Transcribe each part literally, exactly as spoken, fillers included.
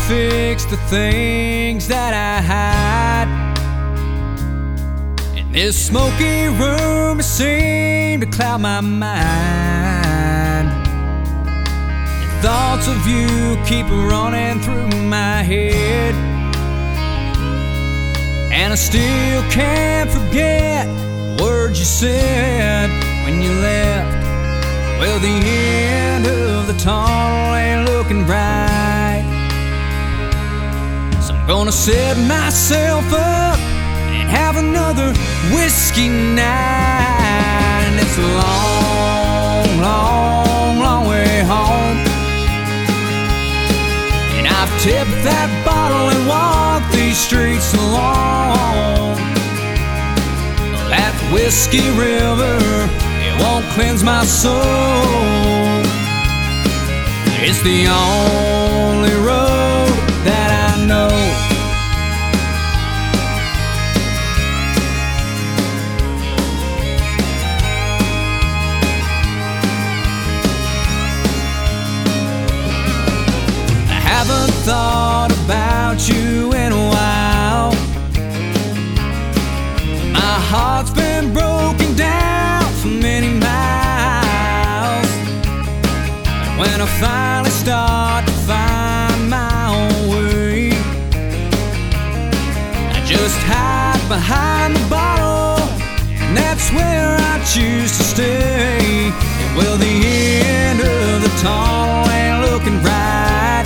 fix the things that I hide. And this smoky room has seemed to cloud my mind. And thoughts of you keep running through my head, and I still can't forget the words you said when you left. Well, the end of the tunnel ain't looking bright, so I'm gonna set myself up and have another whiskey night. And it's a long, long, long way home, and I've tipped that bottle and walked these streets alone. That whiskey river, it won't cleanse my soul. It's the only road that I know. I haven't thought about you in a while. My heart's been broken down for many miles. And when I finally start to find my own way, I just hide behind the bottle, and that's where I choose to stay. And well, the end of the tunnel ain't looking bright.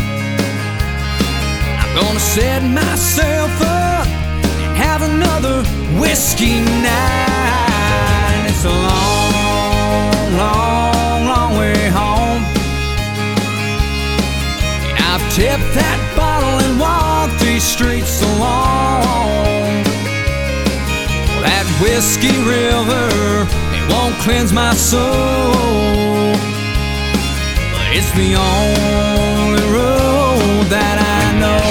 I'm gonna set myself up and have another whiskey night. And it's a long, long, long way home, and I've tipped that bottle and walked these streets alone. Well, that whiskey river, it won't cleanse my soul, but it's the only road that I know.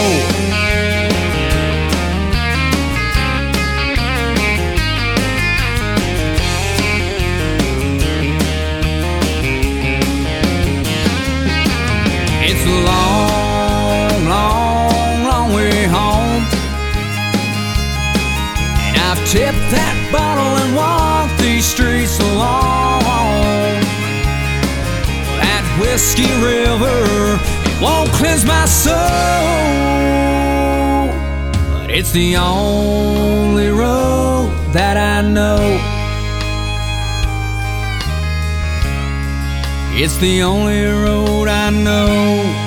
It's a long, long, long way home, and I've tipped that bottle and walked these streets alone. That whiskey river, it won't cleanse my soul, but it's the only road that I know. It's the only road I know.